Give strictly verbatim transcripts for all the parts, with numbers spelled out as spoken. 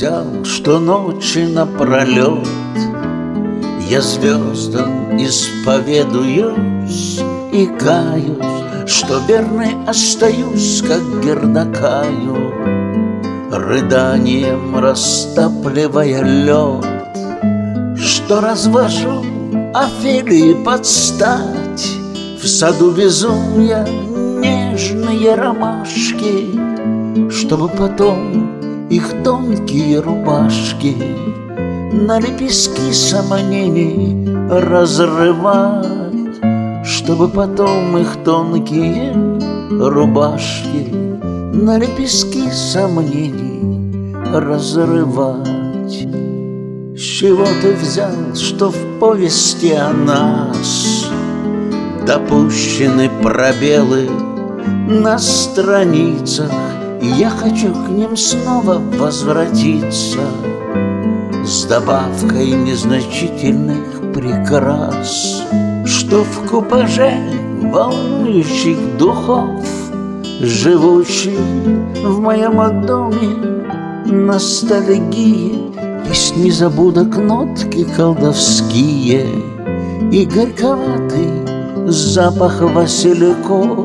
взял, что ночи напролет я звездам исповедуюсь и каюсь, что верный остаюсь, как Гердокаю, рыданием растапливая лед, что развожу Офелии под стать в саду безумия нежные ромашки, чтобы потом их тонкие рубашки на лепестки сомнений разрывать, чтобы потом их тонкие рубашки на лепестки сомнений разрывать. С чего ты взял, что в повести о нас допущены пробелы на страницах, и я хочу к ним снова возвратиться с добавкой незначительных прикрас, что в купаже волнующих духов, живущий в моем доме ностальгии, есть незабудок нотки колдовские и горьковатый запах васильков.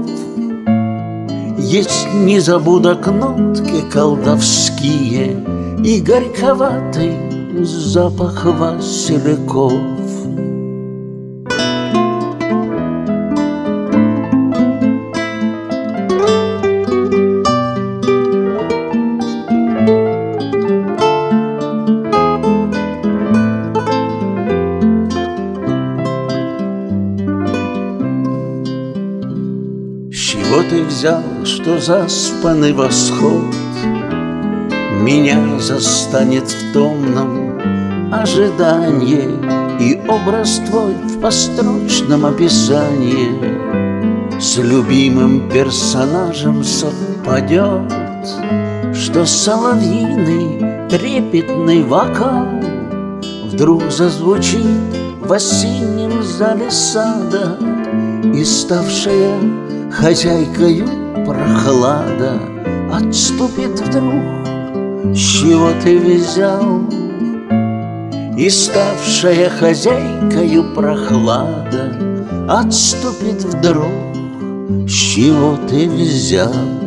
Есть незабудок нотки колдовские и горьковатый запах васильков. С чего ты взял, что заспанный восход меня застанет в томном ожидании, и образ твой в построчном описании с любимым персонажем совпадет, что соловьиный трепетный вокал вдруг зазвучит в осеннем зале сада, и ставшая хозяйкою прохлада отступит вдруг. С чего ты взял? И ставшая хозяйкою прохлада отступит вдруг. С чего ты взял?